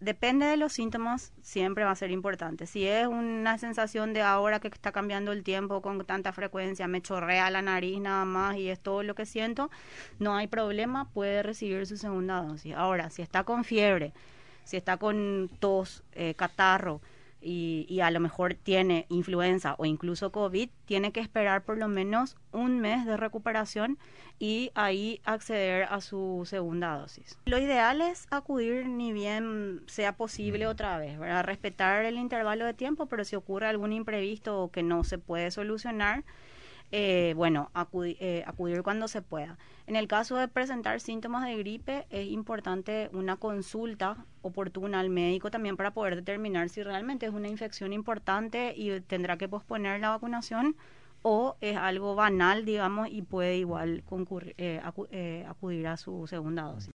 Depende de los síntomas, siempre va a ser importante. Si es una sensación de ahora que está cambiando el tiempo con tanta frecuencia, me chorrea la nariz nada más y es todo lo que siento, no hay problema, puede recibir su segunda dosis. Ahora, si está con fiebre, si está con tos, catarro, y a lo mejor tiene influenza o incluso COVID, tiene que esperar por lo menos un mes de recuperación y ahí acceder a su segunda dosis. Lo ideal es acudir ni bien sea posible otra vez, ¿verdad? Respetar el intervalo de tiempo, pero si ocurre algún imprevisto o que no se puede solucionar, acudir cuando se pueda. En el caso de presentar síntomas de gripe, es importante una consulta oportuna al médico también para poder determinar si realmente es una infección importante y tendrá que posponer la vacunación o es algo banal, digamos, y puede igual acudir a su segunda dosis.